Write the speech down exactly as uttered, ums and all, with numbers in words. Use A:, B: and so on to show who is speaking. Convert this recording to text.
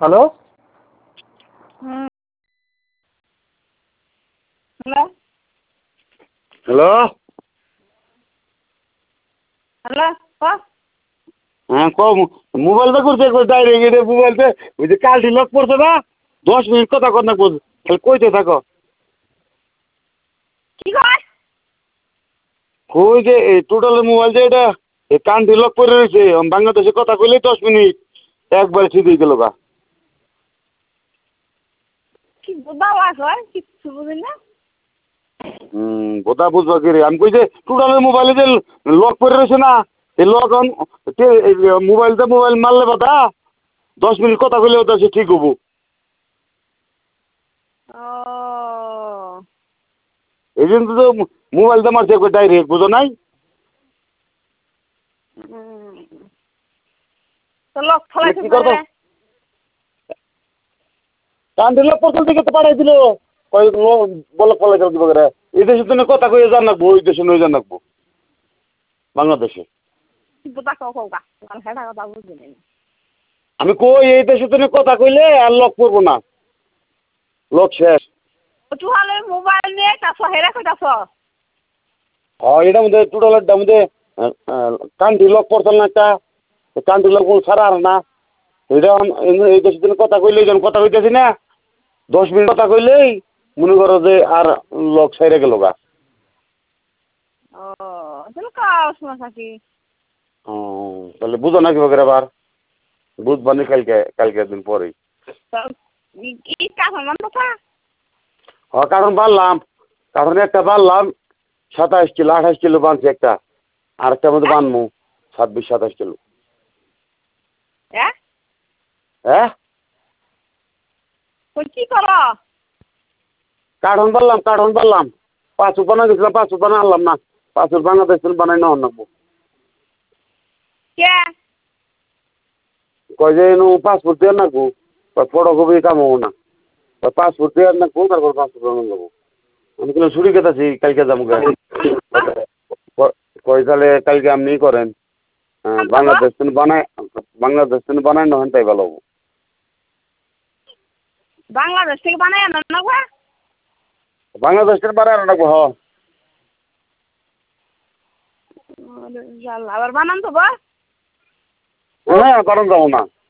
A: hello
B: hmm hello
A: hello
B: hello ক
A: হ্যাঁ কম মোবাইলটা করছে ডাইরেক্ট এটা মোবাইলতে ওই যে কালটি লক পড়ছে না দশ মিনিট কথা কথা বল খালি কইতে থাকো
B: কি কয়
A: কই যে এই টোটালের মোবাইল যে এটা এই কানটি লক করে রয়েছে বাংলাদেশে কথা কইলেই দশ মিনিট একবারে ঠিক হয়ে গেল গা
B: কি বাবা কয় কিচ্ছু বুঝি না
A: হুম বোধা বুঝবা কি রে আমি কই যে টোটালের মোবাইলে যে লক করে রয়েছে না এই লক অন মোবাইলতে মোবাইল মারলে কথা দশ মিনিট কথা কইলে ওটা সে ঠিক হবো
B: ও
A: এই জন্য তো মোবাইলটা মারছে একবার ডাইরেক্ট বুঝো নাই
B: হুম তো লোক ফলাইছে
A: কি করবো কান্দি লোক প্রথম থেকে তো পাঠাই দিল কই বলে ফলাই করে দিব করে এই দেশের জন্য কথা কয়ে জান রাখবো ওই দেশে নয় জান রাখবো বাংলাদেশে
B: বুতা কও কও গা আর হেডা কথা বুঝি না
A: আমি কই এই দেশের জন্য কথা কইলে আর লক করবো না লক শেষ
B: তুই হলে মোবাইল নিয়ে কাছ হেরা কইতাছ
A: হ্যাঁ এটার মধ্যে টোটালের মধ্যে কান্ট্রি লক পড়তাল না একটা কান্ট্রি লক কোনো ছাড়া আর না এটা এই দেশের জন্য কথা কইলে যখন কথা কইতেছি না দশ মিনিট কথা কইলেই মনে করো যে আর লক সাইরে গেল গা
B: ও তাহলে কাজ না থাকি
A: ও তাহলে বুঝো না কি বগের আবার বুঝবানি কালকে কালকে দিন পরেই
B: কি কাজ মান কথা
A: হ্যাঁ কারণ বাড়লাম কারণ একটা বাড়লাম সাতাইশ কিলো আঠাশ কিলো বানছি একটা আর একটা মধ্যে বানবো ছাব্বিশ সাতাশ কিলো
B: হ্যাঁ
A: হ্যাঁ
B: কি করো
A: কাঠন বাড়লাম কাঠন বাড়লাম পাঁচ উপানা গেছিলাম পাঁচ উপানা আনলাম না পাঁচ বাংলাদেশ বানাই না নাকবো
B: কে
A: কয় যে এনু পাসপোর্ট দিয়ে নাকবো ফটো কপি কাম হবো না পাসপোর্ট দিয়ে নাকবো তারপর পাসপোর্ট বানান যাবো আমি কিন্তু ছুটি কেটেছি কালকে যাবো কয় তাহলে কালকে আপনি করেন বাংলাদেশ বানায় বাংলাদেশ বানায় না তাই ভালো হবো
B: বাংলাদেশ থেকে বানাই আনো না গো
A: বাংলাদেশ বানায় রাখবো হ
B: আবার বানান তো গো
A: হ্যাঁ কারণ যাবো না